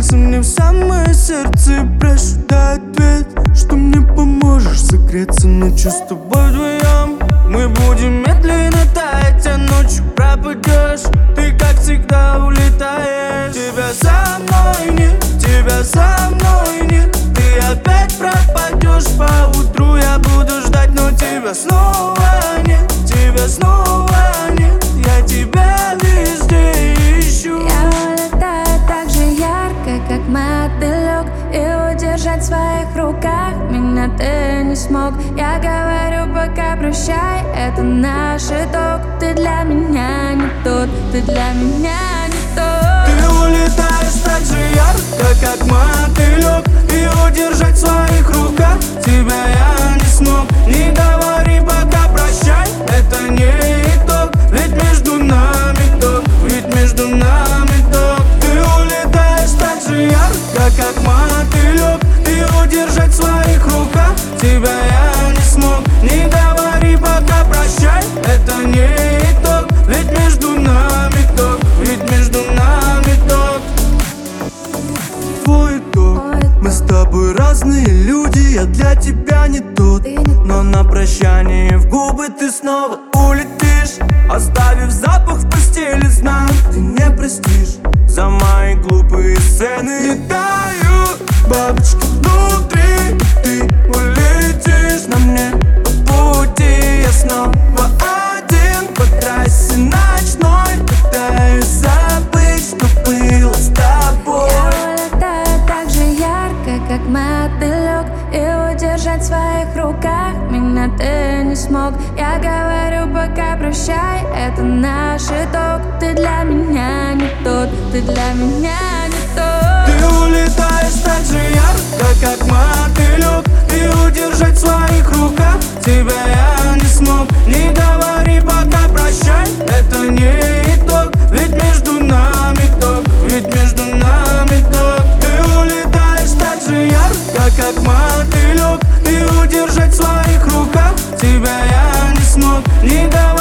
Прижался мне в самое сердце и прошу, дай ответ, что мне поможешь согреться ночью с тобой вдвоем. Мы будем медленно таять, а ночью пропадешь. Ты, как всегда, улетаешь. Тебя со мной нет, тебя со мной нет. Ты опять пропадешь, поутру я буду ждать, но тебя снова нет, тебя снова нет. Я тебя везде ищу. Я улетаю так же ярко, как мотылек, и удержать в своих руках меня ты не смог. Я говорю пока прощай, это наш итог. Ты для меня не тот, ты для меня не тот. Ты улетаешь так же ярко, как мотылек, и удержать в своих руках тебя я не смог. Не говори пока прощай, это не итог, ведь между нами ток, ведь между нами ток. Ты улетаешь так же ярко, как мотылек, и удержать в своих руках тебя я не смог. Не говори пока прощай, это не итог, ведь между нами ток, ведь между нами ток. Твой итог. Мы с тобой разные люди, я для тебя не тот. Но на прощание в губы ты снова улетишь, оставив запах в постели, знаю, ты не простишь за мои глупые сцены. Летают бабочки внутри, ты улетишь на мне по пути. Я снова один по трассе ночной, пытаюсь забыть, что было с тобой. Я улетаю так же ярко, как мотылек, и удержать в своих руках меня ты не смог. Я говорю пока прощай, это наш итог. Ты для меня не тот, ты для меня не тот. Ты улетаешь так же ярко, как мотылек, и удержать в своих руках тебя я не смог. Не говори пока прощай, это не итог, ведь между нами ток, ведь между нами ток. Ты улетаешь так же ярко, как мотылек, и удержать в своих руках тебя я не смог. Не говори